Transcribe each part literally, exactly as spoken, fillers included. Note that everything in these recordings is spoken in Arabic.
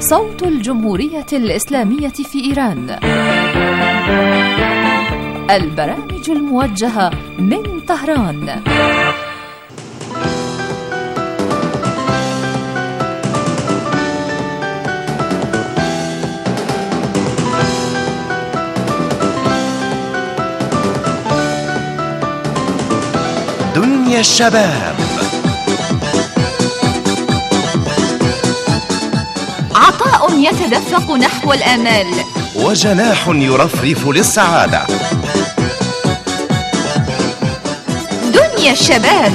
صوت الجمهورية الإسلامية في إيران. البرامج الموجهة من طهران. دنيا الشباب، عطاء يتدفق نحو الآمال، وجناح يرفرف للسعادة. دنيا الشباب.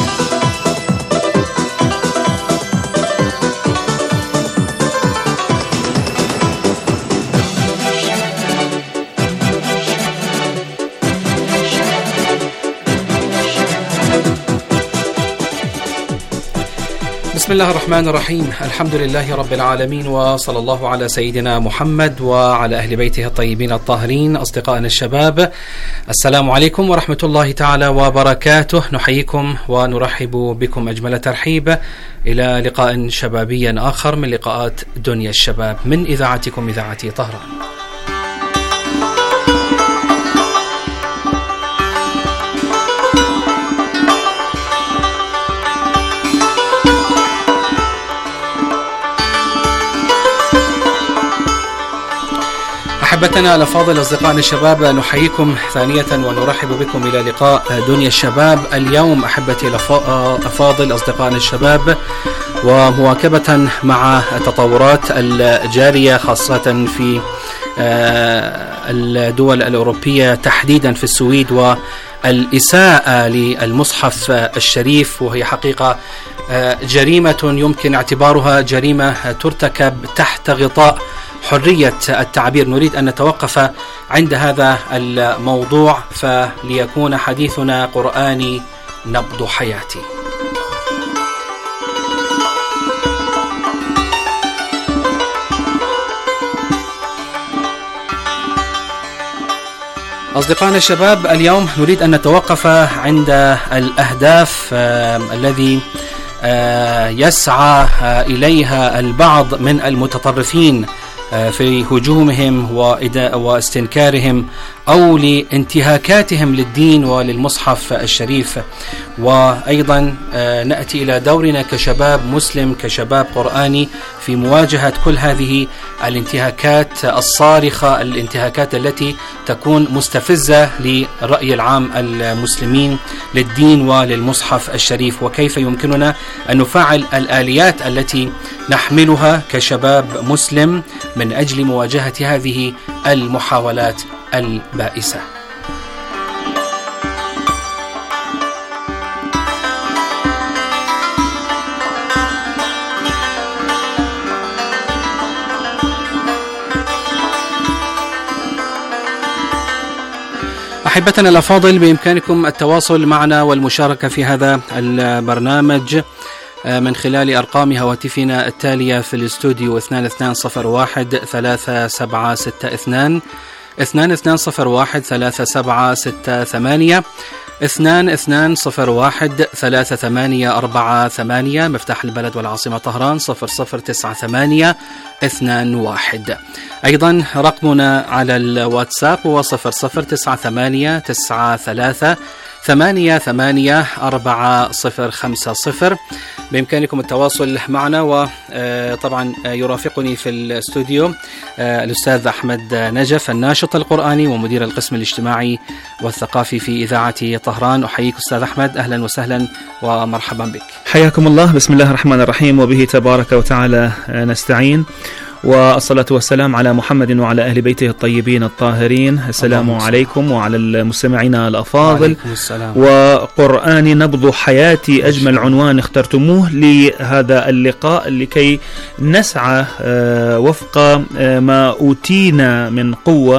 بسم الله الرحمن الرحيم. الحمد لله رب العالمين، وصلى الله على سيدنا محمد وعلى أهل بيته الطيبين الطاهرين. أصدقائنا الشباب، السلام عليكم ورحمة الله تعالى وبركاته. نحييكم ونرحب بكم أجمل ترحيب إلى لقاء شبابي آخر من لقاءات دنيا الشباب من إذاعتكم إذاعة طهران. أحبتنا الأفاضل، أصدقائنا الشباب، نحييكم ثانية ونرحب بكم إلى لقاء دنيا الشباب. اليوم أحبتي الأفاضل، أصدقائنا الشباب، ومواكبة مع التطورات الجارية خاصة في الدول الأوروبية، تحديدا في السويد، والإساءة للمصحف الشريف، وهي حقيقة جريمة يمكن اعتبارها جريمة ترتكب تحت غطاء حرية التعبير. نريد أن نتوقف عند هذا الموضوع، فليكون حديثنا قرآني نبض حياتي. أصدقائنا الشباب، اليوم نريد أن نتوقف عند الأهداف الذي يسعى إليها البعض من المتطرفين في هجومهم واستنكارهم أو لانتهاكاتهم للدين وللمصحف الشريف. وأيضا نأتي إلى دورنا كشباب مسلم، كشباب قرآني، في مواجهة كل هذه الانتهاكات الصارخة، الانتهاكات التي تكون مستفزة للرأي العام المسلمين للدين وللمصحف الشريف، وكيف يمكننا أن نفعل الآليات التي نحملها كشباب مسلم من أجل مواجهة هذه المحاولات البائسة. أحبتنا الأفاضل، بإمكانكم التواصل معنا والمشاركة في هذا البرنامج من خلال أرقام هواتفنا التالية في الاستوديو: اثنان اثنان صفر واحد ثلاثة سبعة ستة اثنان، اثنان اثنان صفر واحد ثلاثة سبعة ستة ثمانية، اثنان اثنان صفر واحد ثلاثة ثمانية أربعة ثمانية، مفتاح البلد والعاصمة طهران صفر صفر تسعة ثمانية اثنان واحد. أيضا رقمنا على الواتساب هو صفر صفر تسعة ثمانية تسعة ثلاثة ثمانية ثمانية أربعة صفر خمسة صفر. بإمكانكم التواصل معنا، وطبعا يرافقني في الاستوديو الأستاذ أحمد نجف، الناشط القرآني ومدير القسم الاجتماعي والثقافي في إذاعة طهران. أحييك أستاذ أحمد، أهلا وسهلا ومرحبا بك. حياكم الله. بسم الله الرحمن الرحيم، وبه تبارك وتعالى نستعين، والصلاة والسلام على محمد وعلى أهل بيته الطيبين الطاهرين. السلام عليكم وعلى المستمعين الأفاضل. وقرآن نبض حياتي أجمل عنوان اخترتموه لهذا اللقاء، لكي نسعى وفق ما أوتينا من قوة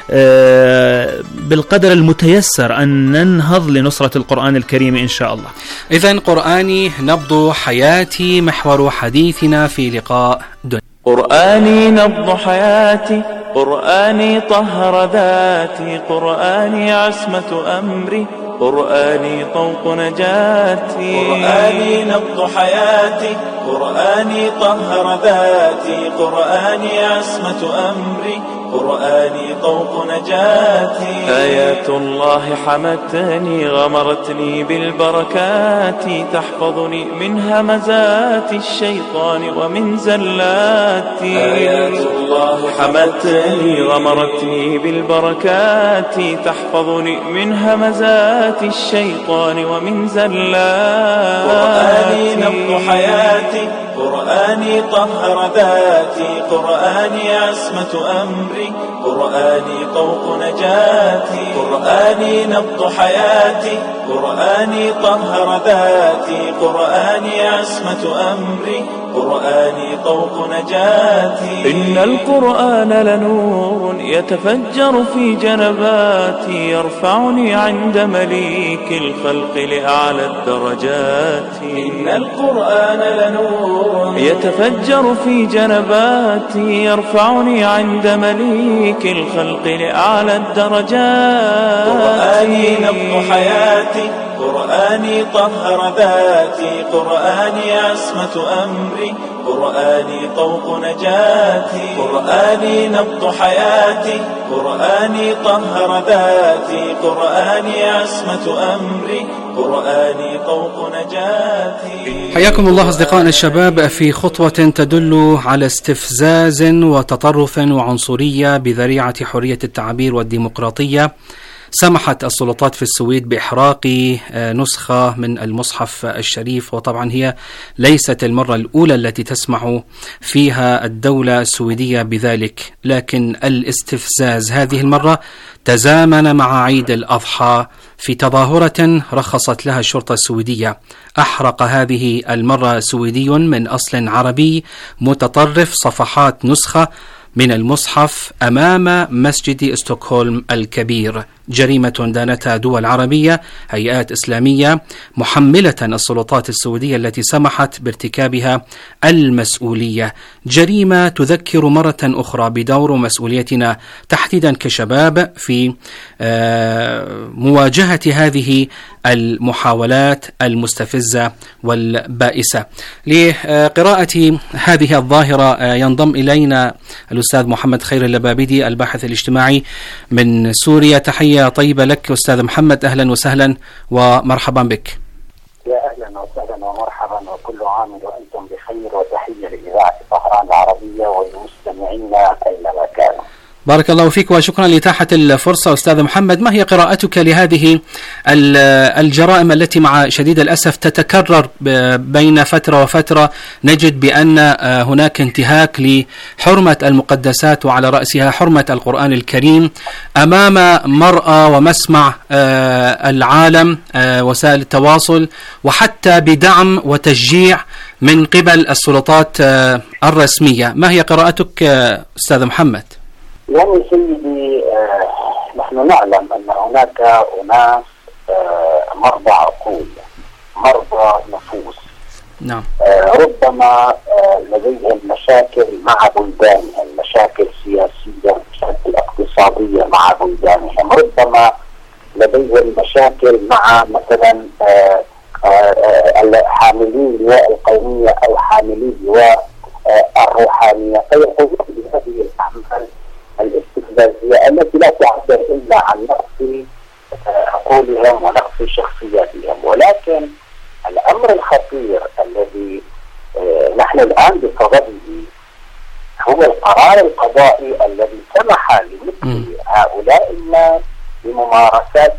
بالقدر المتيسر أن ننهض لنصرة القرآن الكريم إن شاء الله. إذن قرآني نبض حياتي محور حديثنا في لقاء دنيا. قرآني نبض حياتي قرآني طهر ذاتي، قرآني عصمة أمري، قرآني طوق نجاتي، قرآني نبض حياتي، قرآني طهر ذاتي، قرآني عصمة أمري، قرآني طوق نجاتي. آيات الله حمتني غمرتني بالبركات، تحفظني من همزات الشيطان ومن زلاتي. آيات الله حمتني غمرتني بالبركات، تحفظني من همزات الشيطان ومن زلاتي. قرآني نبض حياتي، قرآني طهر ذاتي، قرآني عصمة أمري، قرآني طوق نجاتي، قرآني نبض حياتي، قرآني طهر ذاتي، قرآني عصمة أمري، قرآني طوق نجاتي. إن القرآن لنور يتفجر في جنباتي، يرفعني عند مليك الخلق لأعلى الدرجات. إن القرآن لنور يتفجر في جنباتي، يرفعني عند مليك الخلق لأعلى الدرجات. قرآني نبض حياتي، قرآني طهر ذاتي، قرآني عصمة أمري، قرآني طوق نجاتي، قرآني نبض حياتي، قرآني طهر ذاتي، قرآني عصمة أمري، قرآني طوق نجاتي. حياكم الله أصدقائنا الشباب في خطوة تدل على استفزاز وتطرف وعنصرية بذريعة حرية التعبير والديمقراطية. سمحت السلطات في السويد بإحراق نسخة من المصحف الشريف، وطبعا هي ليست المرة الأولى التي تسمح فيها الدولة السويدية بذلك، لكن الاستفزاز هذه المرة تزامن مع عيد الأضحى في تظاهرة رخصت لها الشرطة السويدية. أحرق هذه المرة سويدي من أصل عربي متطرف صفحات نسخة من المصحف أمام مسجد ستوكهولم الكبير، جريمة دانتها دول عربية، هيئات إسلامية، محملة السلطات السعودية التي سمحت بارتكابها المسؤولية. جريمة تذكر مرة أخرى بدور ومسؤوليتنا تحديدا كشباب في مواجهة هذه المحاولات المستفزة والبائسة. لقراءة هذه الظاهرة ينضم إلينا الأستاذ محمد خير اللبابدي الباحث الاجتماعي من سوريا. تحية طيبة لك أستاذ محمد، أهلا وسهلا ومرحبا بك. يا أهلا وسهلا ومرحبا، وكل عام وأنتم بخير، وتحية لإذاعة طهران العربية والمستمعين أينما كانوا. بارك الله فيك وشكرا لإتاحة الفرصة. أستاذ محمد، ما هي قراءتك لهذه الجرائم التي مع شديد الأسف تتكرر بين فترة وفترة؟ نجد بأن هناك انتهاك لحرمة المقدسات وعلى رأسها حرمة القرآن الكريم أمام مرأى ومسمع العالم، وسائل التواصل، وحتى بدعم وتشجيع من قبل السلطات الرسمية. ما هي قراءتك أستاذ محمد؟ يعني سيدي، آه نحن نعلم أن هناك أناس آه مرضى عقول، مرضى نفوس. نعم. آه ربما آه لديهم مشاكل مع بلدانهم، مشاكل سياسية، مشاكل اقتصادية مع بلدانهم، ربما لديهم مشاكل مع مثلا آه آه حاملين اللواء القومية أو حاملين اللواء آه الروحانية، فيقومون بهذه الأعمال الاستفزازية التي لا تعبر إلا عن نقص عقولهم ونقص شخصياتهم. ولكن الأمر الخطير الذي نحن الآن بصدده هو القرار القضائي الذي سمح لمثل هؤلاء الناس بممارسات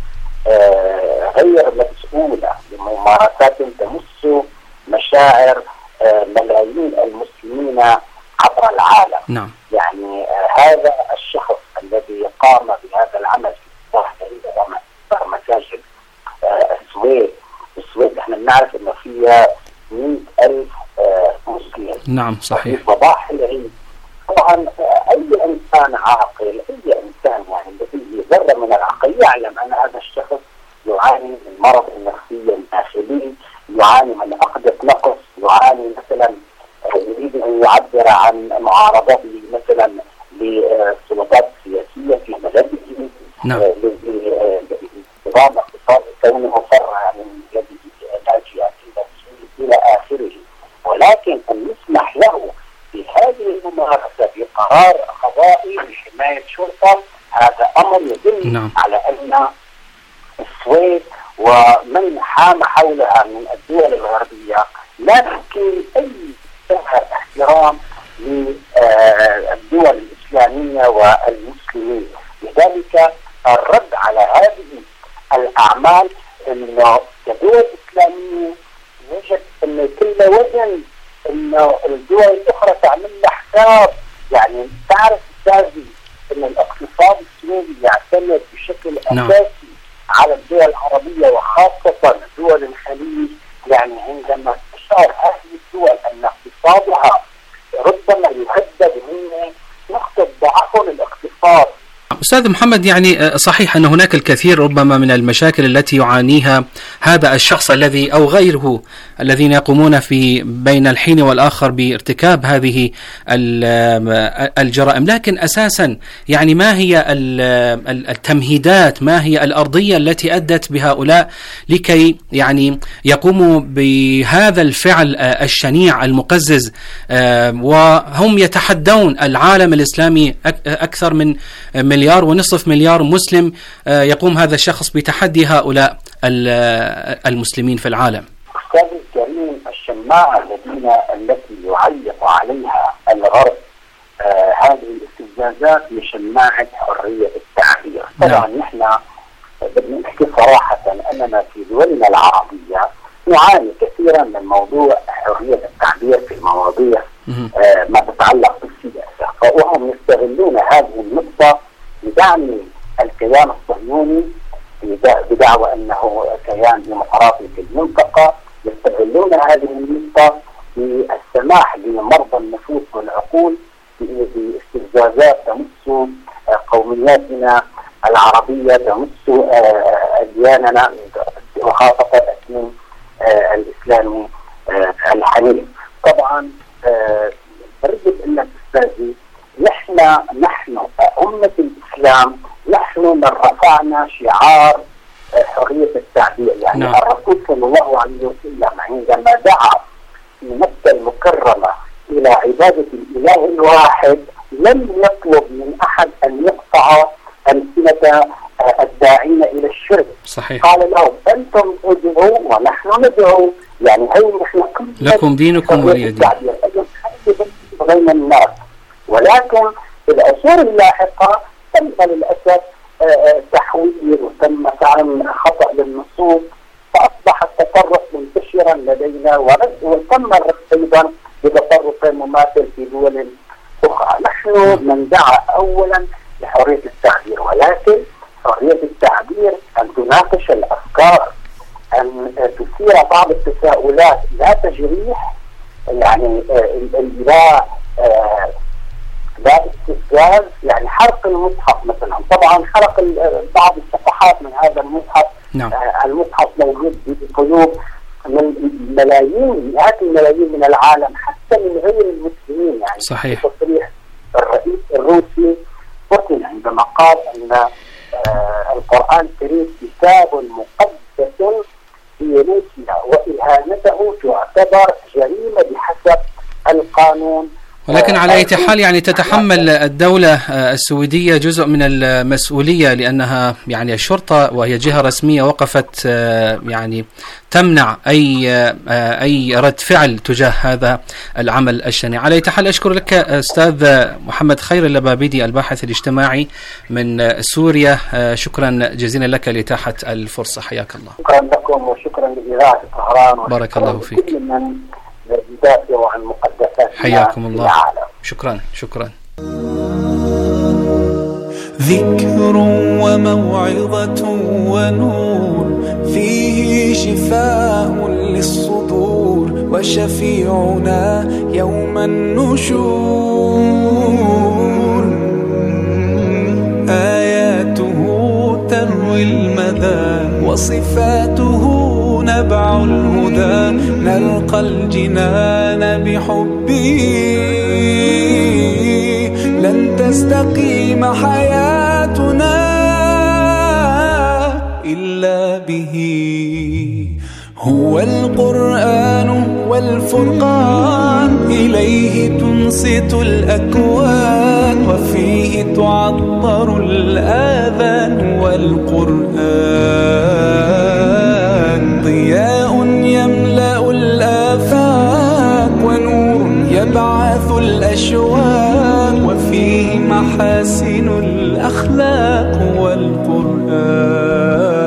غير مسؤولة، بممارسات تمس مشاعر ملايين المسلمين عبر العالم. نعم. يعني آه هذا الشخص الذي قام بهذا العمل في إحدى مساجد آه السويد، السويد احنا بنعرف انه فيها مئة ألف آه مسلم. نعم صحيح. في صباح العيد طبعا آه اي انسان عاقل، اي انسان يعني لديه ذره من العقل يعلم ان هذا الشخص يعاني من مرض نفسي داخلي، يعاني من عقدة نقص، يعاني مثلا يريد أن يعبر عن معارضته مثلا كونه فرع من يده الأجيال إلى آخره، ولكن أن يسمح له بهذه الممارسة بقرار قضائي لحماية شرطة، هذا أمر يدل نعم. على أن السويد ومن حام حولها من الدول الغربية لا تمكن أي احترام للدول الإسلامية والمسلمين. لذلك الرد على هذه الأعمال أنه كدول إسلامية يجب أن يكون له وزن، أنه الدول الأخرى تعمل لها حساب. يعني تعرف أستاذي أن الاقتصاد السوري يعتمد بشكل نعم. أساسي على الدول العربية وخاصة دول الخليج. يعني عندما تشعر هذه الدول أن اقتصادها ربما يهدد من نقطة ضعف الاقتصاد. أستاذ محمد، يعني صحيح أن هناك الكثير ربما من المشاكل التي يعانيها هذا الشخص الذي أو غيره الذين يقومون في بين الحين والآخر بارتكاب هذه الجرائم، لكن أساسا يعني ما هي التمهيدات، ما هي الأرضية التي أدت بهؤلاء لكي يعني يقوموا بهذا الفعل الشنيع المقزز، وهم يتحدون العالم الإسلامي أكثر من مليار ونصف مليار مسلم، يقوم هذا الشخص بتحدي هؤلاء المسلمين في العالم. أستاذ الكريم، الشماعة الذين التي يعلق عليها الغرب آه هذه الاستفزازات لشماعة حرية التعبير. طبعا نحن بدنا نحكي صراحة أننا في دولنا العربية نعاني كثيرا من موضوع حرية التعبير في المواضيع آه ما تتعلق بالسياسة، فهم يستغلون هذه النقطة بدعم الكيان الصهيوني بدعوى أنه كيان ديمقراطي في المنطقة. يستغلون هذه النقطة بالسماح لمرضى النفوس والعقول باستفزازات تمس قومياتنا العربية، تمس أدياننا وخاصة الدين الإسلامي الحنيف. طبعا برجع أن أستاذي نحن نحن أمة الإسلام نحن من رفعنا شعار حرية التعبير. يعني نعم. الرسول صلى الله عليه وسلم عندما دعا في مكة المكرمة إلى عبادة الإله الواحد لم يطلب من أحد أن يقطع ألسنة الداعين إلى الشرك. صحيح. قال لهم أنتم ادعوا ونحن ندعو، يعني هي نحن لكم دينكم ولي دين بين الناس. ولكن في العصور اللاحقة تم للأسف تحويل وتم فهم خطأ للنصوص، فأصبح التطرف منتشرا لدينا وتم الرد أيضا بتطرف مماثل في دول أخرى. نحن من دعا أولا لحرية التعبير، ولكن حرية التعبير أن تناقش الأفكار، أن تثير بعض التساؤلات، لا تجريح، يعني لا لا استفزاز. يعني حرق المصحف مثلا، طبعا حرق بعض الصفحات من هذا المصحف. نعم. المصحف موجود في قلوب من ملايين مئات الملايين من العالم حتى من غير المسلمين. يعني صحيح. تصريح الرئيس الروسي بوتين عندما قال أن آه القرآن الكريم كتاب مقدس في روسيا وإهانته تعتبر جريمة بحسب القانون. ولكن على أي حال يعني تتحمل الدولة السويدية جزء من المسؤولية، لأنها يعني الشرطة وهي جهة رسمية وقفت يعني تمنع أي أي رد فعل تجاه هذا العمل الشنيع. على أي حال أشكر لك أستاذ محمد خير اللبابيدي الباحث الاجتماعي من سوريا، شكرا جزيلا لك لإتاحة الفرصة، حياك الله. شكرا لكم وشكرا لإذاعة طهران، بارك الله فيك. يدافع عن مقدسات حياكم الله. شكرا شكرا. ذكر وموعظة ونور فيه شفاء للصدور وشفيعنا يوم النشور آياته تروي المدى وصفاته نبع الهدى نلقى الجنان بحبه لن تستقيم حياتنا إلا به. هو القرآن والفرقان إليه تنصت الأكوان، وفيه تعطر الآذان والقرآن ضياء يملأ الآفاق ونور يبعث الأشواق، وفيه محاسن الأخلاق والقرآن.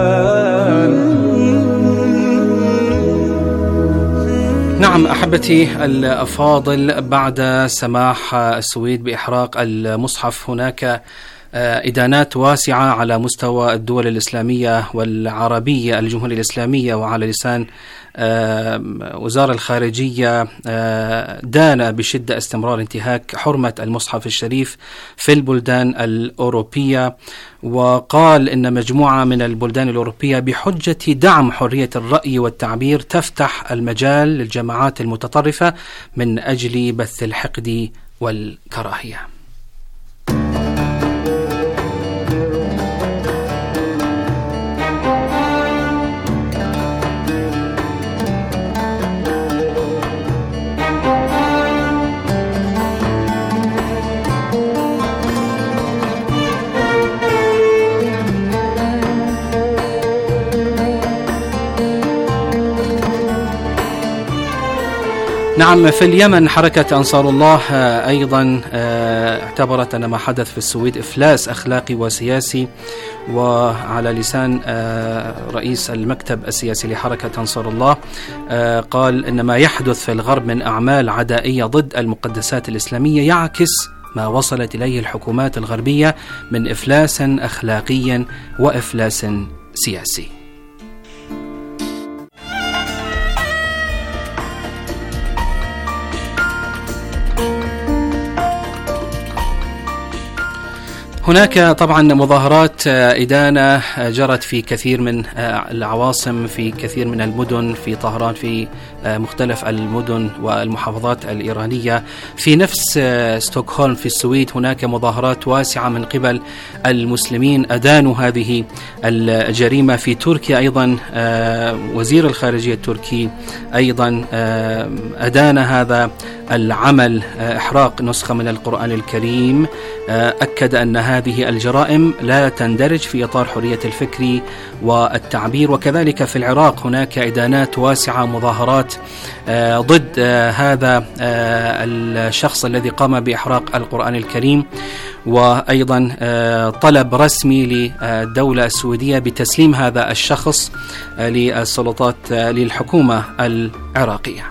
نعم أحبتي الأفاضل، بعد سماح السويد بإحراق المصحف هناك إدانات واسعة على مستوى الدول الإسلامية والعربية الجمهورية الإسلامية، وعلى لسان وزارة الخارجية دان بشدة استمرار انتهاك حرمة المصحف الشريف في البلدان الأوروبية، وقال إن مجموعة من البلدان الأوروبية بحجة دعم حرية الرأي والتعبير تفتح المجال للجماعات المتطرفة من أجل بث الحقد والكراهية. نعم، في اليمن حركة أنصار الله أيضا اعتبرت أن ما حدث في السويد إفلاس أخلاقي وسياسي، وعلى لسان رئيس المكتب السياسي لحركة أنصار الله قال إن ما يحدث في الغرب من أعمال عدائية ضد المقدسات الإسلامية يعكس ما وصلت إليه الحكومات الغربية من إفلاس أخلاقي وإفلاس سياسي. هناك طبعا مظاهرات إدانة جرت في كثير من العواصم، في كثير من المدن، في طهران، في مختلف المدن والمحافظات الإيرانية. في نفس ستوكهولم في السويد هناك مظاهرات واسعة من قبل المسلمين أدانوا هذه الجريمة. في تركيا أيضا وزير الخارجية التركي أيضا أدان هذا العمل، إحراق نسخة من القرآن الكريم، أكد أن هذه الجرائم لا تندرج في إطار حرية الفكر والتعبير. وكذلك في العراق هناك إدانات واسعة، مظاهرات ضد هذا الشخص الذي قام بإحراق القرآن الكريم، وأيضا طلب رسمي للدولة السويدية بتسليم هذا الشخص للسلطات للحكومة العراقية.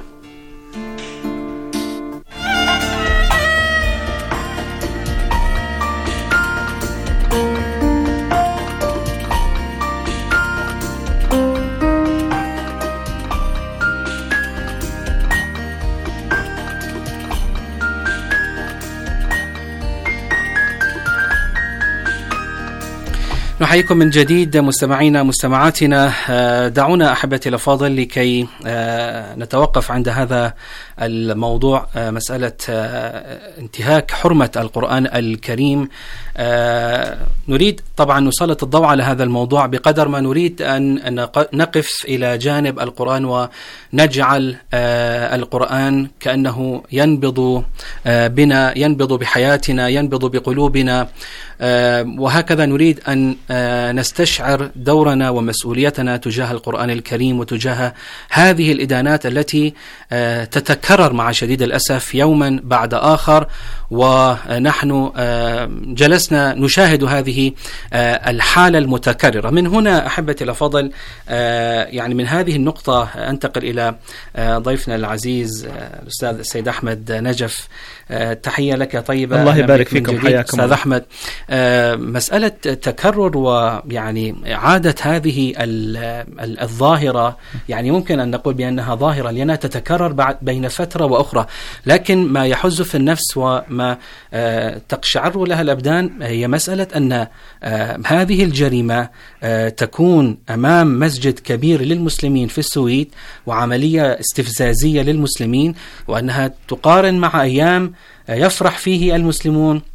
نحييكم من جديد مستمعينا مستمعاتنا. دعونا أحبتي الأفاضل لكي نتوقف عند هذا الموضوع، مسألة انتهاك حرمة القرآن الكريم. نريد طبعا نسلط الضوء على هذا الموضوع بقدر ما نريد أن نقف إلى جانب القرآن ونجعل القرآن كأنه ينبض بنا، ينبض بحياتنا، ينبض بقلوبنا، وهكذا نريد أن نستشعر دورنا ومسؤوليتنا تجاه القرآن الكريم وتجاه هذه الإدانات التي تتكرر مع شديد الأسف يوما بعد آخر، ونحن جلسنا نشاهد هذه الحالة المتكررة. من هنا أحبتي الأفاضل، يعني من هذه النقطة أنتقل إلى ضيفنا العزيز الأستاذ السيد أحمد نجف. تحية لك طيبة. الله يبارك فيكم، حياكم أستاذ أحمد. مسألة تكرر ويعني عادة هذه الظاهرة، يعني ممكن أن نقول بأنها ظاهرة لأنها تتكرر بعد بين فترة وأخرى، لكن ما يحز في النفس وما تقشعر لها الأبدان هي مسألة أن هذه الجريمة تكون أمام مسجد كبير للمسلمين في السويد وعملية استفزازية للمسلمين، وأنها تقارن مع أيام يفرح فيه المسلمون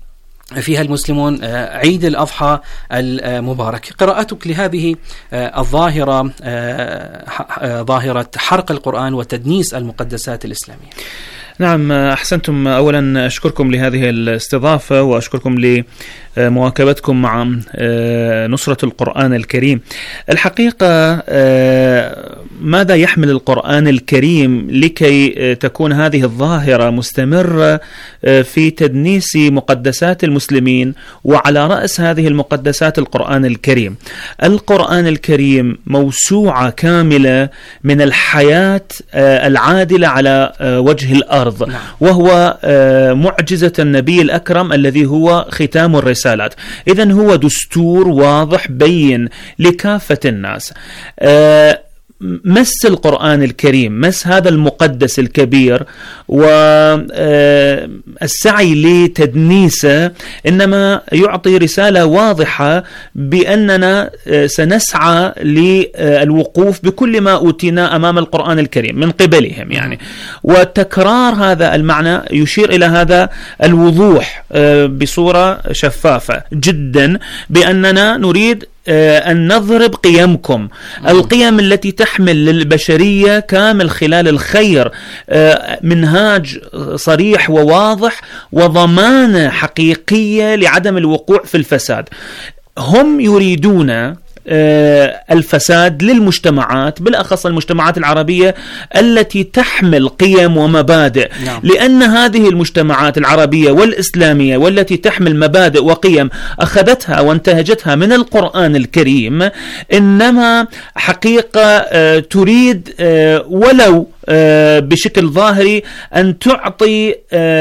فيها المسلمون عيد الأضحى المبارك. قراءتك لهذه الظاهرة، ظاهرة حرق القرآن وتدنيس المقدسات الإسلامية. نعم، أحسنتم. أولا أشكركم لهذه الاستضافة وأشكركم لمواكبتكم مع نصرة القرآن الكريم. الحقيقة ماذا يحمل القرآن الكريم لكي تكون هذه الظاهرة مستمرة في تدنيس مقدسات المسلمين، وعلى رأس هذه المقدسات القرآن الكريم؟ القرآن الكريم موسوعة كاملة من الحياة العادلة على وجه الأرض، وهو معجزة النبي الأكرم الذي هو ختام الرسالات. إذن هو دستور واضح بين لكافة الناس. مس القرآن الكريم، مس هذا المقدس الكبير والسعي لتدنيسه إنما يعطي رسالة واضحة بأننا سنسعى للوقوف بكل ما أوتينا أمام القرآن الكريم من قبلهم يعني. وتكرار هذا المعنى يشير إلى هذا الوضوح بصورة شفافة جدا بأننا نريد أن نضرب قيمكم، القيم التي تحمل للبشرية كامل خلال الخير منهاج صريح وواضح وضمانة حقيقية لعدم الوقوع في الفساد. هم يريدون الفساد للمجتمعات، بالأخص المجتمعات العربية التي تحمل قيم ومبادئ. نعم. لأن هذه المجتمعات العربية والإسلامية والتي تحمل مبادئ وقيم أخذتها وانتهجتها من القرآن الكريم، إنما حقيقة تريد ولو بشكل ظاهري أن تعطي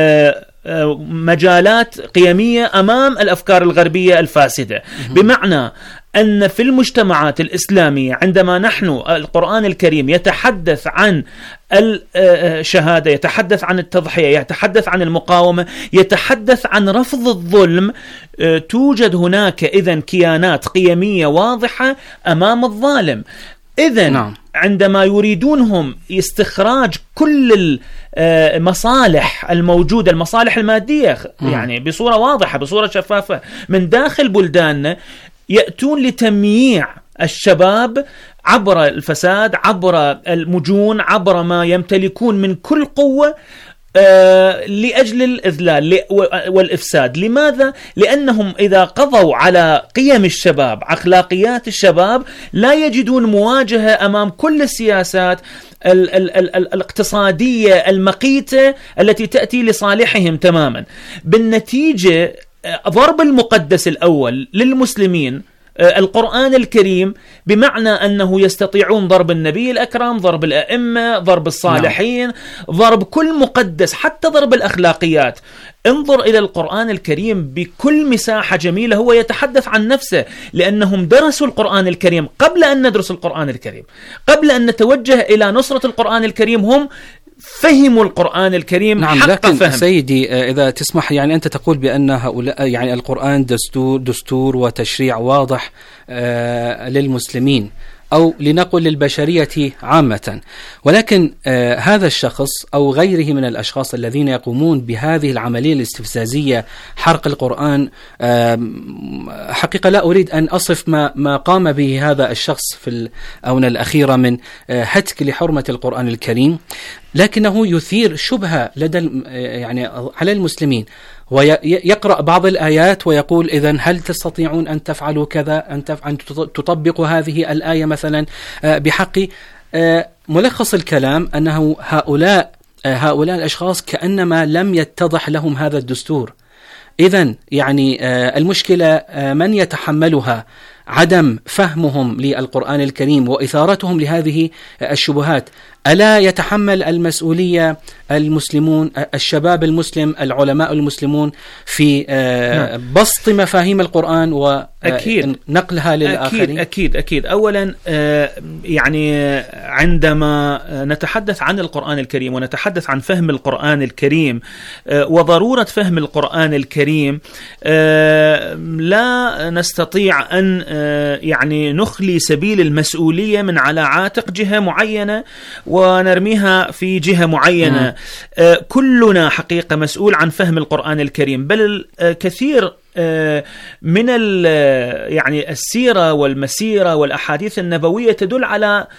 مجالات قيمية أمام الأفكار الغربية الفاسدة. بمعنى أن في المجتمعات الإسلامية عندما نحن القرآن الكريم يتحدث عن الشهادة، يتحدث عن التضحية، يتحدث عن المقاومة، يتحدث عن رفض الظلم، توجد هناك إذن كيانات قيمية واضحة أمام الظالم. إذن نعم. عندما يريدونهم استخراج كل المصالح الموجودة، المصالح المادية يعني بصورة واضحة بصورة شفافة من داخل بلداننا، يأتون لتمييع الشباب عبر الفساد، عبر المجون، عبر ما يمتلكون من كل قوة لأجل الإذلال والإفساد. لماذا؟ لأنهم إذا قضوا على قيم الشباب، أخلاقيات الشباب، لا يجدون مواجهة أمام كل السياسات ال ال ال الاقتصادية المقيتة التي تأتي لصالحهم تماما. بالنتيجة ضرب المقدس الأول للمسلمين القرآن الكريم، بمعنى أنه يستطيعون ضرب النبي الأكرم، ضرب الأئمة، ضرب الصالحين، ضرب كل مقدس، حتى ضرب الأخلاقيات. انظر إلى القرآن الكريم بكل مساحة جميلة، هو يتحدث عن نفسه، لأنهم درسوا القرآن الكريم قبل أن ندرس القرآن الكريم، قبل أن نتوجه إلى نصرة القرآن الكريم هم فهموا القرآن الكريم. نعم، حق لكن فهم. سيدي إذا تسمح، يعني أنت تقول بأن هؤلاء يعني القرآن دستور دستور وتشريع واضح آه للمسلمين، أو لنقل للبشرية عامة، ولكن آه هذا الشخص أو غيره من الأشخاص الذين يقومون بهذه العملية الاستفزازية حرق القرآن، آه حقيقة لا أريد أن أصف ما, ما قام به هذا الشخص في الآونة الأخيرة من آه هتك لحرمة القرآن الكريم، لكنه يثير شبهة لدى يعني على المسلمين، ويقرأ بعض الآيات ويقول إذن هل تستطيعون أن تفعلوا كذا، أن تطبقوا هذه الآية مثلا بحق. ملخص الكلام أنه هؤلاء هؤلاء الأشخاص كأنما لم يتضح لهم هذا الدستور. إذن يعني المشكلة من يتحملها؟ عدم فهمهم للقرآن الكريم وإثارتهم لهذه الشبهات. ألا يتحمل المسؤولية المسلمون، الشباب المسلم، العلماء المسلمون في بسط مفاهيم القرآن ونقلها للآخرين؟ أكيد أكيد أكيد. أولا يعني عندما نتحدث عن القرآن الكريم ونتحدث عن فهم القرآن الكريم وضرورة فهم القرآن الكريم، لا نستطيع أن يعني نخلي سبيل المسؤولية من على عاتق جهة معينة ونرميها في جهة معينة. م. كلنا حقيقة مسؤول عن فهم القرآن الكريم، بل كثير من يعني السيرة والمسيرة والأحاديث النبوية تدل على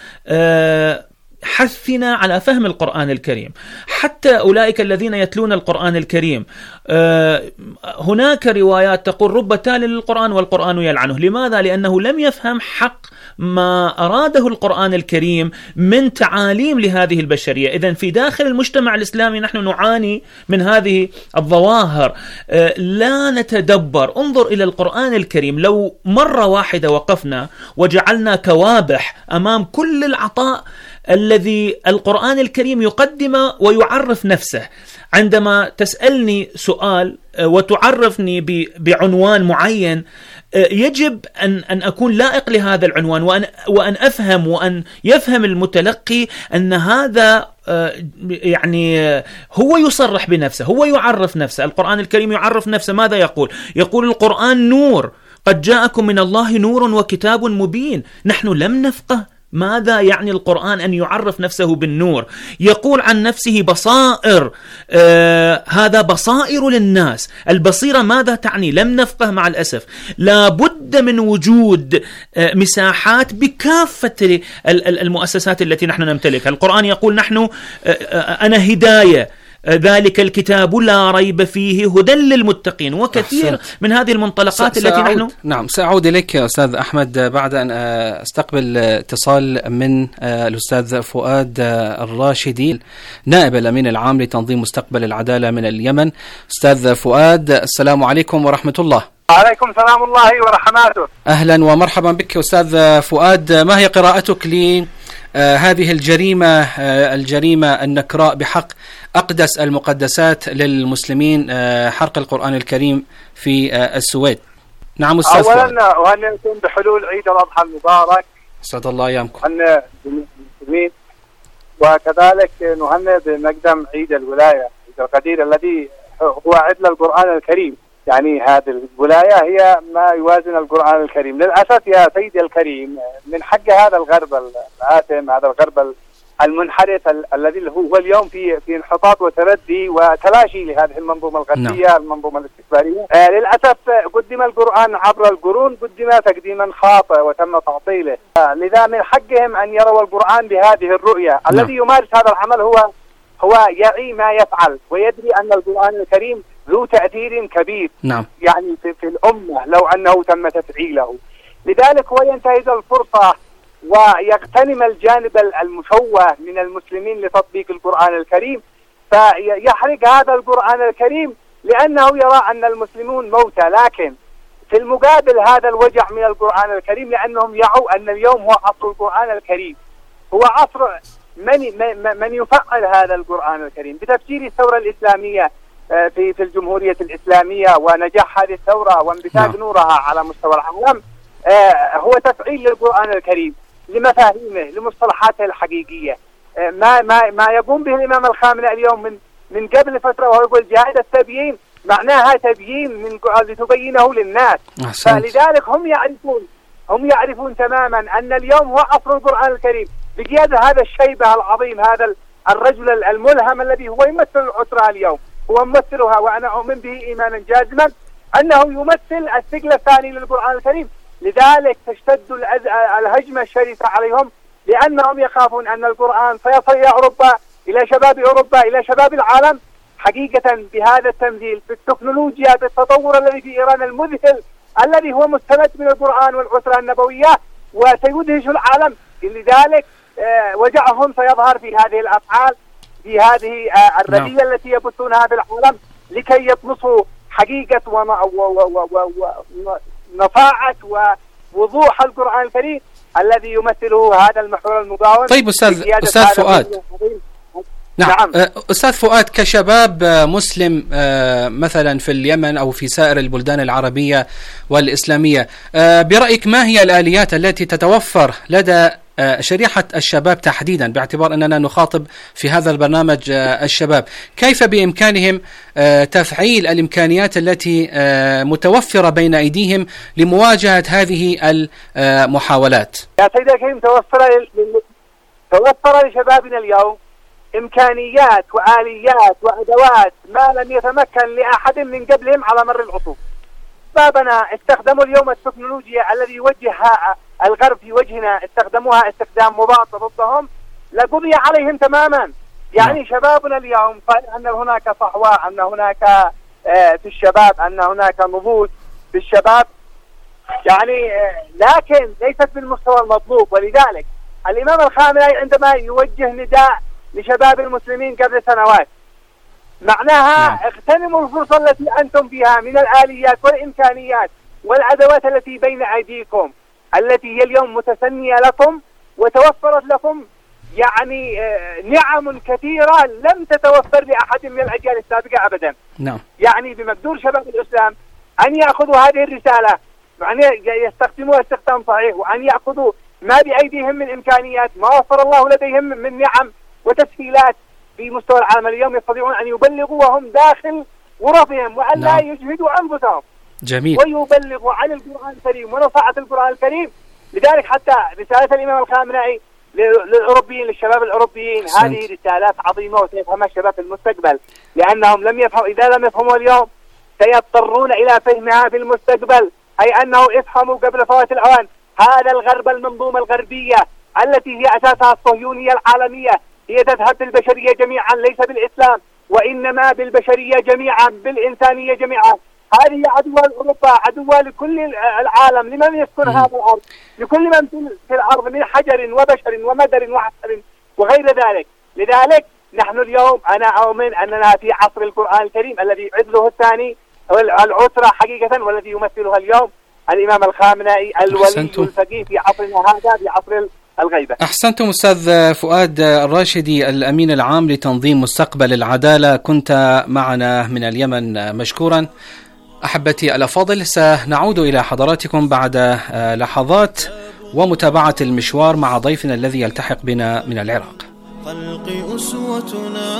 حثنا على فهم القرآن الكريم. حتى أولئك الذين يتلون القرآن الكريم هناك روايات تقول رب تال للقرآن والقرآن يلعنه. لماذا؟ لأنه لم يفهم حق ما أراده القرآن الكريم من تعاليم لهذه البشرية. إذن في داخل المجتمع الإسلامي نحن نعاني من هذه الظواهر، لا نتدبر. انظر إلى القرآن الكريم، لو مرة واحدة وقفنا وجعلنا كوابح أمام كل العطاء الذي القرآن الكريم يقدم ويعرف نفسه. عندما تسألني سؤال وتعرفني بعنوان معين، يجب أن أن أكون لائق لهذا العنوان، وأن وأن أفهم وأن يفهم المتلقي أن هذا يعني هو يصرح بنفسه، هو يعرف نفسه. القرآن الكريم يعرف نفسه، ماذا يقول؟ يقول القرآن نور، قد جاءكم من الله نور وكتاب مبين. نحن لم نفقه ماذا يعني القرآن أن يعرف نفسه بالنور. يقول عن نفسه بصائر، آه هذا بصائر للناس. البصيرة ماذا تعني؟ لم نفقه مع الأسف. لا بد من وجود آه مساحات بكافة المؤسسات التي نحن نمتلكها. القرآن يقول نحن آه آه أنا هداية، ذلك الكتاب لا ريب فيه هدى للمتقين، وكثير أحسن. من هذه المنطلقات التي نحن نعم. سأعود إليك أستاذ أحمد بعد أن أستقبل اتصال من الأستاذ فؤاد الراشدي، نائب الأمين العام لتنظيم مستقبل العدالة من اليمن. أستاذ فؤاد، السلام عليكم ورحمة الله. وعليكم سلام الله ورحماته. أهلا ومرحبا بك أستاذ فؤاد. ما هي قراءتك ل آه هذه الجريمة آه الجريمة النكراء بحق أقدس المقدسات للمسلمين، آه حرق القرآن الكريم في آه السويد؟ نعم أستاذ فؤاد. أولا وهنئكم بحلول عيد الأضحى المبارك، أسعد الله أيامكم. نهنئ بالمسلمين، وكذلك نهنئ بمقدم عيد الولاية، عيد القدير الذي هو عدل القرآن الكريم. يعني هذه الولاية هي ما يوازن القرآن الكريم. للأسف يا سيدي الكريم، من حق هذا الغرب الآثم، هذا الغرب المنحرف الذي هو اليوم في في انحطاط وتردي وتلاشي لهذه المنظومة الغربية، no. المنظومة الاستكبارية. آه للأسف قدم القرآن عبر القرون قدم تقديما خاطئ وتم تعطيله. آه لذا من حقهم أن يروا القرآن بهذه الرؤية. no. الذي يمارس هذا العمل هو هو يعي ما يفعل، ويدري أن القرآن الكريم ذو تأثير كبير نعم. يعني في, في الأمة لو أنه تم تفعيله. لذلك هو ينتهز الفرصة ويغتنم الجانب المشوه من المسلمين لتطبيق القرآن الكريم، فيحرق هذا القرآن الكريم لأنه يرى أن المسلمون موتى. لكن في المقابل هذا الوجع من القرآن الكريم لأنهم يعوا أن اليوم هو عصر القرآن الكريم، هو عصر من من يفعل هذا القرآن الكريم بتفجير الثورة الإسلامية في في الجمهورية الإسلامية ونجاح هذه الثورة وانبثاق نورها على مستوى العالم. هو تفعيل للقرآن الكريم لمفاهيمه لمصطلحاته الحقيقية. ما ما ما يقوم به الإمام الخامنئي اليوم من من قبل فترة وهو يقول جاهد التبيين، معناها تبيين من لتبينه للناس. فلذلك هم يعرفون هم يعرفون تماما أن اليوم هو عصر القرآن الكريم بقيادة هذا الشيبة العظيم، هذا الرجل الملهم الذي هو يمثل الأسرة اليوم، هو ممثلها، وأنا أؤمن به إيمانا جازما أنه يمثل الثقل الثاني للقرآن الكريم. لذلك تشتد الهجمة الشرسة عليهم لأنهم يخافون أن القرآن سيصل إلى أوروبا، إلى شباب أوروبا، إلى شباب العالم حقيقة بهذا التمثيل، بالتكنولوجيا، بالتطور الذي في إيران المذهل الذي هو مستمد من القرآن والأسرة النبوية، وسيدهش العالم. لذلك وجعهم سيظهر في هذه الأفعال، في هذه الردية no. التي يبثونها في العالم لكي يطمسوا حقيقة ونفاعة ووضوح القرآن الكريم الذي يمثله هذا المحور المداوم. طيب أستاذ أستاذ فؤاد، نعم. نعم أستاذ فؤاد، كشباب مسلم مثلا في اليمن أو في سائر البلدان العربية والإسلامية، برأيك ما هي الآليات التي تتوفر لدى شريحة الشباب تحديدا، باعتبار أننا نخاطب في هذا البرنامج الشباب، كيف بإمكانهم تفعيل الإمكانيات التي متوفرة بين أيديهم لمواجهة هذه المحاولات؟ يا سيدي الكريم، توفر توفر لشبابنا اليوم إمكانيات وآليات وأدوات ما لم يتمكن لأحد من قبلهم على مر العصور. شبابنا استخدموا اليوم التكنولوجيا الذي يوجهها الغرب في وجهنا، استخدموها استخدام مضاد ضدهم لقضي عليهم تماما. يعني شبابنا اليوم قال أن هناك صحوة، أن هناك آه في الشباب، أن هناك نضوج في الشباب، يعني آه لكن ليست بالمستوى المطلوب. ولذلك الإمام الخامنئي عندما يوجه نداء لشباب المسلمين قبل سنوات معناها اغتنموا الفرصة التي أنتم فيها من الآليات والإمكانيات والأدوات التي بين أيديكم، التي هي اليوم متسنية لكم وتوفرت لكم يعني نعم كثيرة لم تتوفر لأحد من الأجيال السابقة أبدا. نعم. يعني بمقدور شباب الإسلام أن يأخذوا هذه الرسالة، يعني يستخدموها استخدام صحيح، وأن يأخذوا ما بأيديهم من إمكانيات ما وفر الله لديهم من نعم وتسهيلات في مستوى العالم اليوم، يستطيعون أن يبلغوا وهم داخل غرفهم وأن لا يجهدوا أنفسهم. جميل. ويبلغوا عن القرآن الكريم ونصاعة القرآن الكريم. لذلك حتى رسالة الإمام الخامنئي للأوروبيين، للشباب الأوروبيين، سنت. هذه رسالات عظيمة وسيفهمها الشباب في المستقبل، لأنهم لم يفهموا، إذا لم يفهموا اليوم سيضطرون إلى فهمها في المستقبل، أي أنه افهموا قبل فوات الأوان. هذا الغرب، المنظومة الغربية التي هي أساسها الصهيونية العالمية، هي تذهب بالبشرية جميعا، ليس بالإسلام وإنما بالبشرية جميعا، بالإنسانية جميعا. هذه عدوى لأوروبا، عدوى لكل العالم، لمن يسكن هذا الأرض، لكل من في الأرض من حجر وبشر ومدر وحسر وغير ذلك. لذلك نحن اليوم أنا أؤمن أننا في عصر القرآن الكريم الذي عدله الثاني العسرة حقيقة، والذي يمثلها اليوم الإمام الخامنئي الولي الفقيه في عصرنا هذا، في عصر الغيبة. أحسنتم أستاذ فؤاد الراشدي، الأمين العام لتنظيم مستقبل العدالة، كنت معنا من اليمن مشكورا. أحبتي الأفاضل، سنعود إلى حضراتكم بعد لحظات ومتابعة المشوار مع ضيفنا الذي يلتحق بنا من العراق. خلق أسوتنا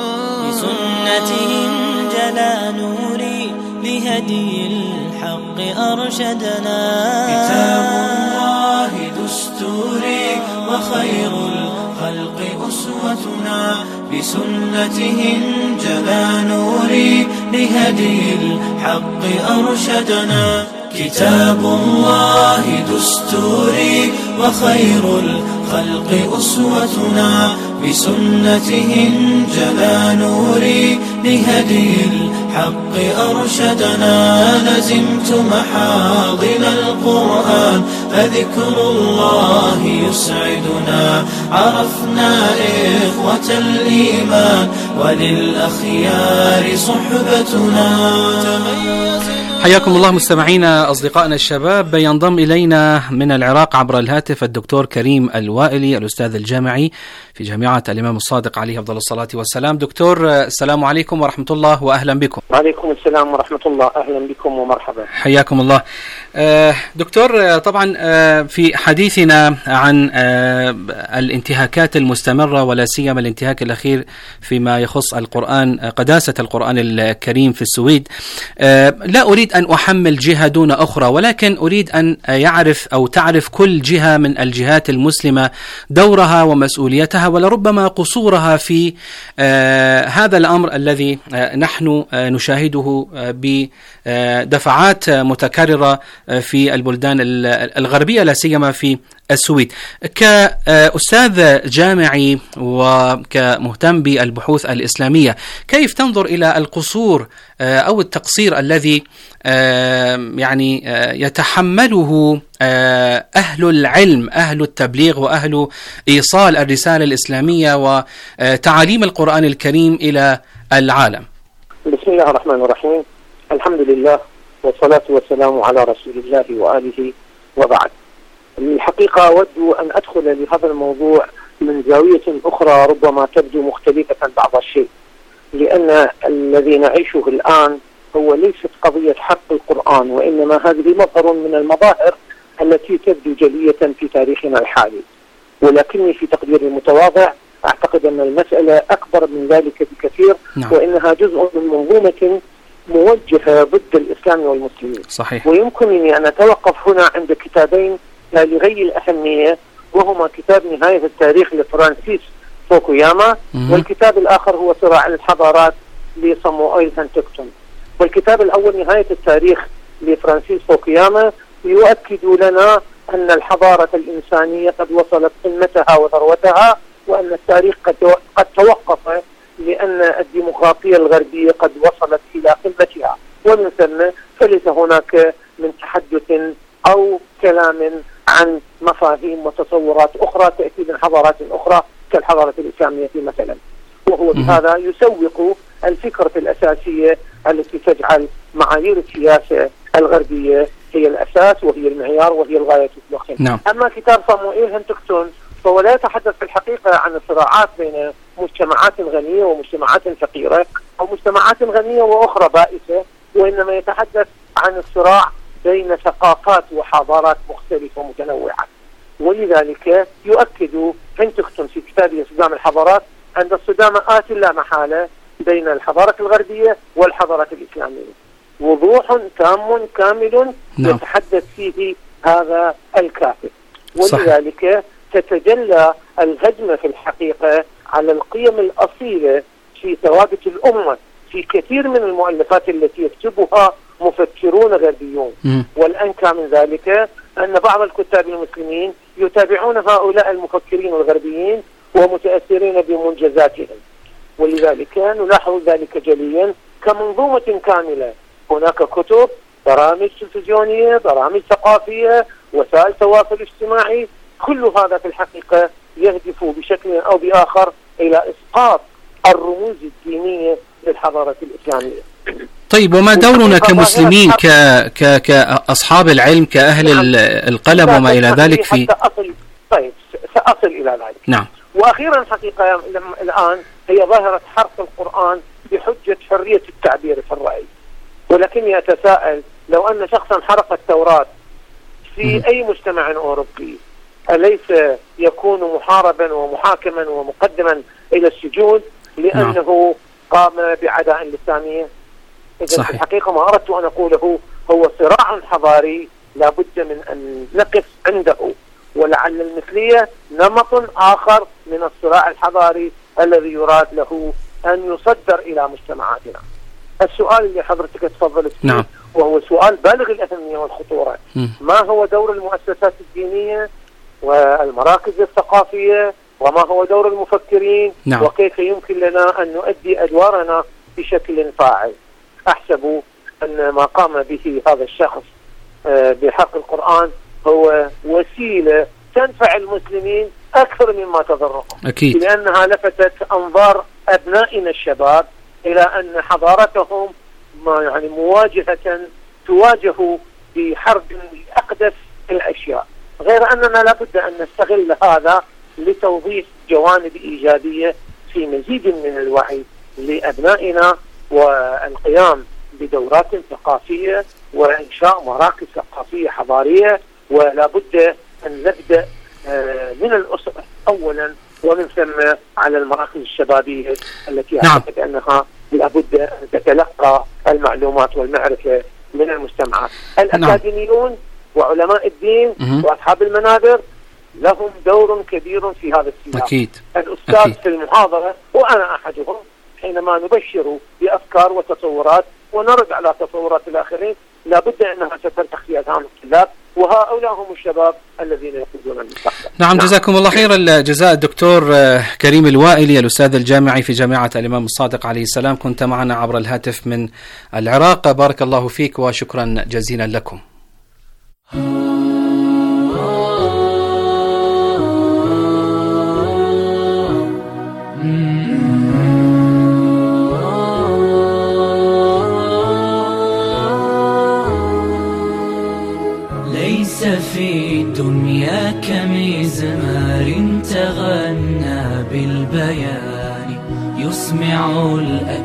بسنتهم جلا نوري لهدي الحق أرشدنا. كتاب الله دستوري وخير الخلق أسوتنا بسنتهم جلا نوري لهدي الحق أرشدنا. كتاب الله دستوري وخير الخلق أسوتنا بسنتهم جلا نوري لهدي الحق أرشدنا. لزمت محاضن القرآن فذكر الله يسعدنا. عرفنا إخوة الإيمان وللأخيار صحبتنا. حياكم الله مستمعينا أصدقائنا الشباب. ينضم إلينا من العراق عبر الهاتف الدكتور كريم الوائلي، الأستاذ الجامعي في جامعة الإمام الصادق عليه أفضل الصلاة والسلام. دكتور، السلام عليكم ورحمة الله وأهلا بكم. وعليكم السلام ورحمة الله، أهلا بكم ومرحبا. حياكم الله. دكتور، طبعا في حديثنا عن الانتهاكات المستمرة ولا سيما الانتهاك الأخير فيما يخص القرآن، قداسة القرآن الكريم في السويد، لا أريد أن أحمل جهة دون أخرى، ولكن أريد أن يعرف أو تعرف كل جهة من الجهات المسلمة دورها ومسؤوليتها ولربما قصورها في هذا الأمر الذي نحن نشاهده بدفعات متكررة في البلدان الغربية لا سيما في السويد. كأستاذ جامعي وكمهتم بالبحوث الإسلامية، كيف تنظر إلى القصور أو التقصير الذي يعني يتحمله أهل العلم، أهل التبليغ وأهل إيصال الرسالة الإسلامية وتعاليم القرآن الكريم إلى العالم؟ بسم الله الرحمن الرحيم، الحمد لله والصلاة والسلام على رسول الله وآله وبعد. الحقيقة أود أن أدخل لهذا الموضوع من زاوية أخرى ربما تبدو مختلفة بعض الشيء، لأن الذي نعيشه الآن هو ليست قضية حق القرآن، وإنما هذه مظهر من المظاهر التي تبدو جلية في تاريخنا الحالي. ولكني في تقديري المتواضع أعتقد أن المسألة أكبر من ذلك بكثير. نعم. وإنها جزء من منظومة موجهة ضد الإسلام والمسلمين. صحيح. ويمكنني أن أتوقف هنا عند كتابين بالغي الأهمية، وهما كتاب نهاية التاريخ لفرانسيس فوكوياما، مم. والكتاب الآخر هو صراع الحضارات لصاموئيل هانتكتون. والكتاب الأول نهاية التاريخ لفرانسيس فوكوياما يؤكد لنا أن الحضارة الإنسانية قد وصلت قمتها وذروتها، وأن التاريخ قد قد توقف لأن الديمقراطية الغربية قد وصلت إلى قمتها، ومن ثم فليس هناك من تحدث أو كلام عن مفاهيم وتصورات أخرى تأتي من حضارات أخرى كالحضارة الإسلامية مثلا. وهو بهذا يسوق الفكرة الأساسية التي تجعل معايير السياسة الغربية هي الأساس وهي المعيار وهي الغاية في الوقت. نعم. أما كتاب صاموئيل هانتكتون فهو لا يتحدث في الحقيقة عن الصراعات بين مجتمعات غنية ومجتمعات فقيرة أو مجتمعات غنية وأخرى بائسة، وإنما يتحدث عن الصراع بين ثقافات وحضارات مختلفة ومتنوعة. ولذلك يؤكد هانتكتون في كتابه صدام الحضارات أن الصدام آت لا محالة بين الحضارة الغربية والحضارة الإسلامية، وضوح تام كامل. نعم. يتحدث فيه هذا الكاتب. ولذلك تتجلى الهجمة في الحقيقة على القيم الأصيلة في ثوابت الأمة في كثير من المؤلفات التي يكتبها مفكرون غربيون. م. والأنكى من ذلك أن بعض الكتاب المسلمين يتابعون هؤلاء المفكرين الغربيين ومتأثرين بمنجزاتهم، ولذلك نلاحظ ذلك جليا كمنظومة كاملة. هناك كتب، برامج تلفزيونية، برامج ثقافية، وسائل تواصل اجتماعي، كل هذا في الحقيقة يهدف بشكل أو بآخر إلى إسقاط الرموز الدينية للحضارة الإسلامية. طيب، وما دورنا كمسلمين ك... ك... كأصحاب العلم كأهل القلم وما إلى ذلك في أصل... طيب سأصل إلى ذلك. نعم. وأخيرا حقيقة الآن هي ظاهرة حرق القرآن بحجة حرية التعبير في الرأي، ولكني أتساءل لو أن شخصا حرق التوراة في م. أي مجتمع أوروبي أليس يكون محاربا ومحاكما ومقدما إلى السجون لأنه قام بعداء للإسلامية؟ إذن في الحقيقة ما أردت أن أقوله هو صراع حضاري لا بد من أن نقف عنده، ولعل المثلية نمط آخر من الصراع الحضاري الذي يراد له أن يصدر إلى مجتمعاتنا. السؤال اللي حضرتك تفضلت فيه نعم. وهو سؤال بالغ الأهمية والخطورة. م. ما هو دور المؤسسات الدينية والمراكز الثقافية، وما هو دور المفكرين؟ نعم. وكيف يمكن لنا أن نؤدي أدوارنا بشكل فاعل؟ أحسب أن ما قام به هذا الشخص بحق القرآن هو وسيلة تنفع المسلمين أكثر مما تضرهم، أكيد. لأنها لفتت أنظار أبنائنا الشباب إلى أن حضارتهم ما يعني مواجهة تواجه بحرب لأقدس الأشياء، غير أننا لابد أن نستغل هذا لتوظيف جوانب إيجابية في مزيد من الوعي لأبنائنا والقيام بدورات ثقافية وإنشاء مراكز ثقافية حضارية. ولا بد أن نبدأ من الأسرة أولا، ومن ثم على المراكز الشبابية التي نعم. أعتقد أنها لابد أن تتلقى المعلومات والمعرفة من المجتمعات. الأكاديميون نعم. وعلماء الدين م- وأصحاب المنابر لهم دور كبير في هذا السياق. أكيد. الأستاذ أكيد. في المحاضرة وأنا أحدهم، حينما نبشر بأفكار وتصورات ونرد على تصورات الآخرين لابد أنها سترتخ في أذهان الطلاب، وهؤلاء هم الشباب الذين يقودون المستقبل. نعم, نعم. جزاكم الله خير الجزاء الدكتور كريم الوائلي الأستاذ الجامعي في جامعة الإمام الصادق عليه السلام، كنت معنا عبر الهاتف من العراق. بارك الله فيك وشكرا جزيلا لكم. ليس في الدنيا كمزمار تغنى بالبيان يسمع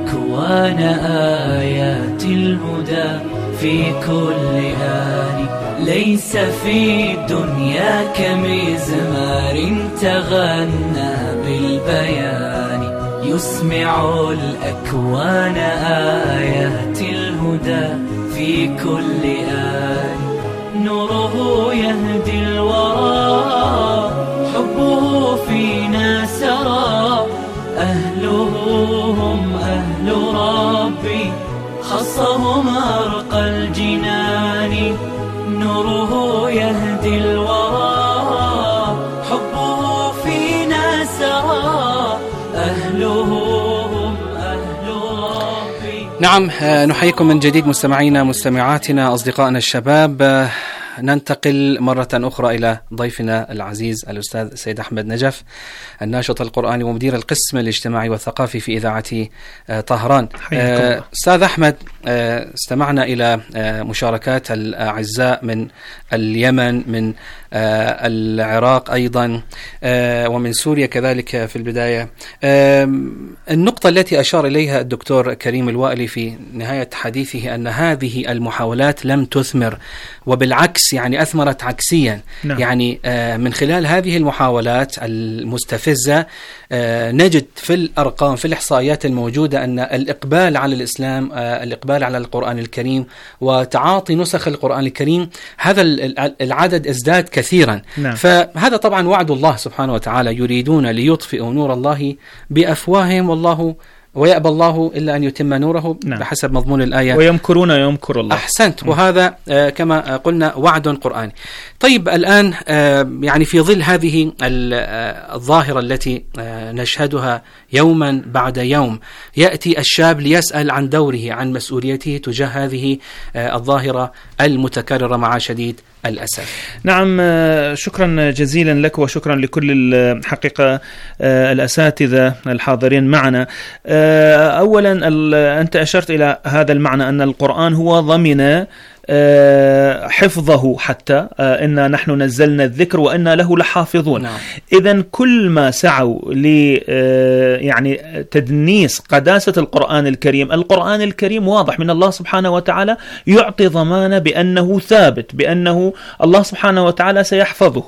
الأكوان آيات الهدى في كل آن. ليس في الدنيا كمزمار تغنى بالبيان يسمع الأكوان آيات الهدى في كل آن نوره يهدي الورى حبه فينا سرى أهله هم أهل ربي خصهم أرقى الجنان نوره يهدي الورى حبه فينا سرى أهله هم أهل ربي. نعم، نحييكم من جديد مستمعينا مستمعاتنا أصدقائنا الشباب. ننتقل مرة أخرى إلى ضيفنا العزيز الأستاذ سيد أحمد نجف، الناشط القرآني ومدير القسم الاجتماعي والثقافي في إذاعة طهران. أستاذ أحمد، استمعنا إلى مشاركات الأعزاء من اليمن، من العراق أيضا، ومن سوريا كذلك في البداية. النقطة التي أشار إليها الدكتور كريم الوائلي في نهاية حديثه أن هذه المحاولات لم تثمر، وبالعكس يعني أثمرت عكسيا. نعم. يعني من خلال هذه المحاولات المستفزة نجد في الأرقام، في الإحصائيات الموجودة، أن الإقبال على الإسلام، الإقبال على القرآن الكريم وتعاطي نسخ القرآن الكريم، هذا العدد ازداد كثيرا. نعم. فهذا طبعا وعد الله سبحانه وتعالى، يريدون ليطفئوا نور الله بأفواههم والله ويأبى الله إلا أن يتم نوره. نعم. بحسب مضمون الآية، ويمكرون يمكر الله. أحسنت. وهذا آه كما قلنا وعد قرآني. طيب الآن آه يعني في ظل هذه الظاهرة التي آه نشهدها يوما بعد يوم، يأتي الشاب ليسأل عن دوره، عن مسؤوليته تجاه هذه آه الظاهرة المتكررة مع شديد الأسف. نعم، شكرا جزيلا لك وشكرا لكل الحقيقة الأساتذة الحاضرين معنا. أولا أنت أشرت إلى هذا المعنى أن القرآن هو ضمن حفظه، حتى إنا نحن نزلنا الذكر وإنا له لحافظون. نعم. إذن كل ما سعوا ل يعني تدنيس قداسة القرآن الكريم، القرآن الكريم واضح من الله سبحانه وتعالى، يعطي ضمانة بأنه ثابت، بأنه الله سبحانه وتعالى سيحفظه.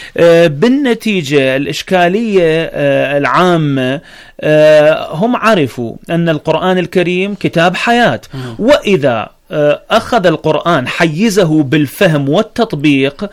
بالنتيجة الإشكالية العامة، هم عرفوا أن القرآن الكريم كتاب حياة، وإذا أخذ القرآن حيزه بالفهم والتطبيق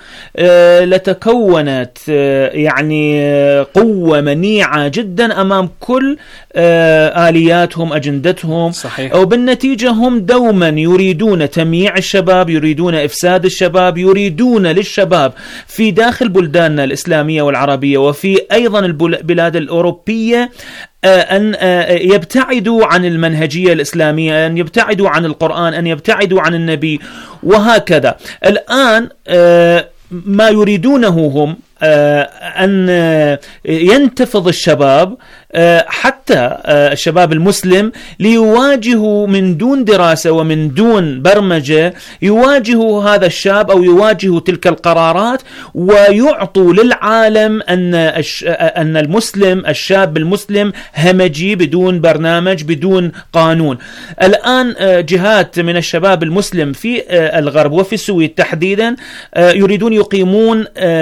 لتكونت يعني قوة منيعة جدا أمام كل آلياتهم، أجندتهم. صحيح. وبالنتيجة هم دوما يريدون تمييع الشباب، يريدون إفساد الشباب، يريدون للشباب في داخل بلداننا الإسلامية والعربية وفي أيضا البلاد الأوروبية أن يبتعدوا عن المنهجية الإسلامية، أن يبتعدوا عن القرآن، أن يبتعدوا عن النبي، وهكذا. الآن ما يريدونه هم أن ينتفض الشباب، حتى الشباب المسلم، ليواجهوا من دون دراسة ومن دون برمجة، يواجهوا هذا الشاب أو يواجهوا تلك القرارات، ويعطوا للعالم أن أن المسلم، الشاب المسلم همجي بدون برنامج، بدون قانون. الآن جهات من الشباب المسلم في الغرب وفي السويد تحديدا يريدون يقيمون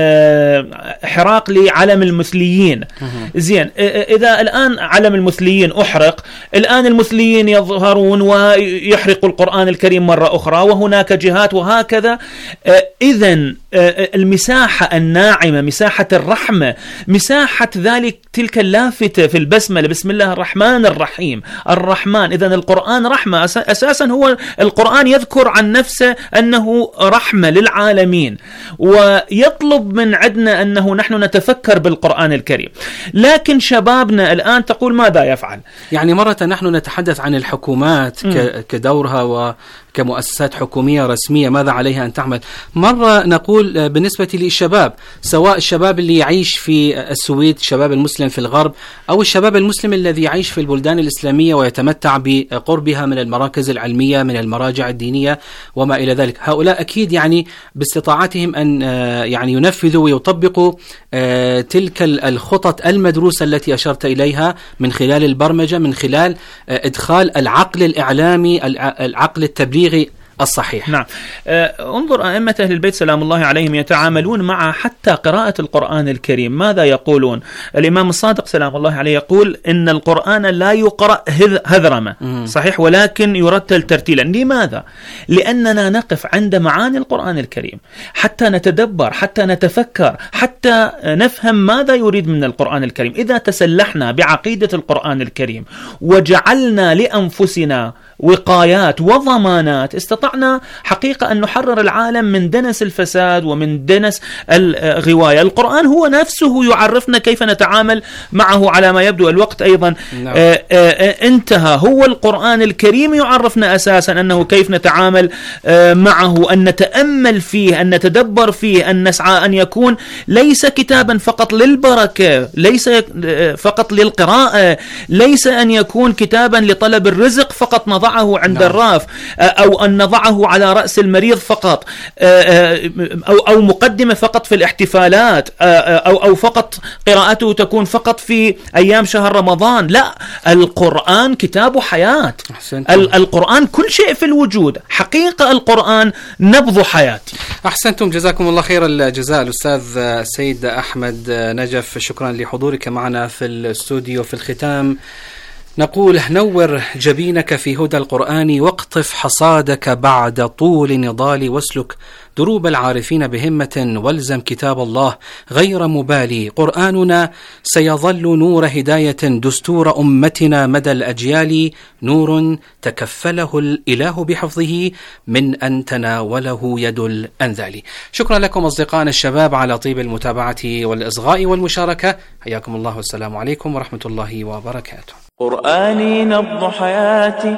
حراق لعلم المثليين. زين، إذا الآن علم المثليين أحرق، الآن المثليين يظهرون ويحرقوا القرآن الكريم مرة أخرى، وهناك جهات وهكذا. إذن المساحة الناعمة، مساحة الرحمة، مساحة ذلك تلك اللافتة في البسملة، بسم الله الرحمن الرحيم، الرحمن. إذن القرآن رحمة، أساسا هو القرآن يذكر عن نفسه أنه رحمة للعالمين، ويطلب من عندنا أنه نحن نتفكر بالقرآن الكريم. لكن شبابنا الآن تقول ماذا يفعل؟ يعني مرة نحن نتحدث عن الحكومات م. كدورها وكمؤسسات حكومية رسمية ماذا عليها أن تعمل، مرة نقول بالنسبة للشباب، سواء الشباب اللي يعيش في السويد، الشباب المسلم في الغرب، أو الشباب المسلم الذي يعيش في البلدان الإسلامية ويتمتع بقربها من المراكز العلمية، من المراجع الدينية وما إلى ذلك. هؤلاء أكيد يعني باستطاعتهم أن يعني ينفذوا ويطبقوا تلك الخطط المدروسة التي أشرت إليها من خلال البرمجة، من خلال إدخال العقل الإعلامي، العقل التبليغي الصحيح. نعم. انظر أئمة أهل البيت سلام الله عليهم يتعاملون مع حتى قراءة القرآن الكريم. ماذا يقولون؟ الإمام الصادق سلام الله عليه يقول إن القرآن لا يقرأ هذرمة، صحيح، ولكن يرتل ترتيلا. لماذا؟ لأننا نقف عند معاني القرآن الكريم حتى نتدبر، حتى نتفكر، حتى نفهم ماذا يريد من القرآن الكريم. إذا تسلحنا بعقيدة القرآن الكريم وجعلنا لأنفسنا وقايات وضمانات، استطعنا حقيقة أن نحرر العالم من دنس الفساد ومن دنس الغواية. القرآن هو نفسه يعرفنا كيف نتعامل معه. على ما يبدو الوقت أيضا نعم. آآ آآ انتهى. هو القرآن الكريم يعرفنا أساسا أنه كيف نتعامل معه، أن نتأمل فيه، أن نتدبر فيه، أن نسعى أن يكون ليس كتابا فقط للبركة، ليس فقط للقراءة، ليس أن يكون كتابا لطلب الرزق فقط نضعه عند نعم. الراف، أو أن نضعه على رأس المريض فقط، أو أو مقدمة فقط في الاحتفالات، أو أو فقط قراءته تكون فقط في أيام شهر رمضان. لا، القرآن كتاب حياة. القرآن كل شيء في الوجود. حقيقة القرآن نبض حياتي. أحسنتم، جزاكم الله خير الجزاء الأستاذ سيد أحمد نجف، شكرا لحضورك معنا في الاستوديو. في الختام نقول: نور جبينك في هدى القرآن، واقطف حصادك بعد طول نضال، واسلك دروب العارفين بهمة، والزم كتاب الله غير مبالي. قرآننا سيظل نور هداية، دستور أمتنا مدى الأجيال، نور تكفله الإله بحفظه من أن تناوله يد الأنذال. شكرا لكم أصدقائنا الشباب على طيب المتابعة والإصغاء والمشاركة. حياكم الله والسلام عليكم ورحمة الله وبركاته. قرآني نبض حياتي،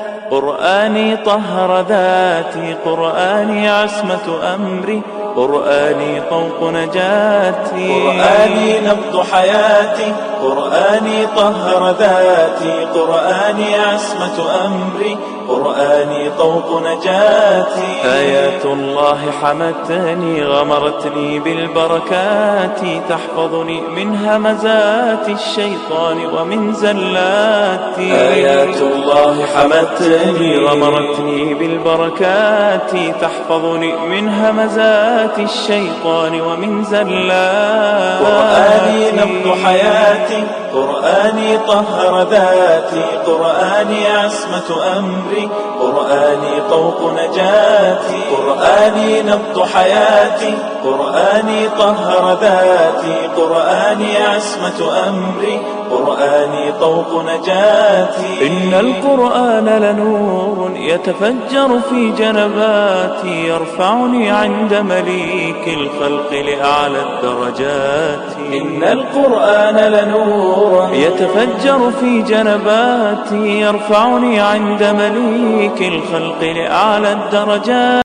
قرآني طهر ذاتي، قرآني عصمة أمري، قرآني طوق نجاتي. قرآني نبض حياتي، قرآني طهر ذاتي، قرآني عصمة أمري، قرآني طوق نجاتي. آيات الله حمتني، غمرتني بالبركات، تحفظني من همزات الشيطان ومن زلاتي. آيات الله حمتني، غمرتني بالبركات، تحفظني من همزات الشيطان ومن زلاتي. قرآني نبض حياتي، قرآني طهر ذاتي، قرآني عصمة أمري، قرآني طوق نجاتي. قرآني نبض حياتي، قرآني طهر ذاتي، قرآني عصمة أمري، قرآني طوق نجاتي. إن القرآن لنور يتفجر في جنباتي، يرفعني عند مليك الخلق لأعلى الدرجات. إن القرآن لنور يتفجر في جنباتي، يرفعني عند مليك الخلق لأعلى الدرجات.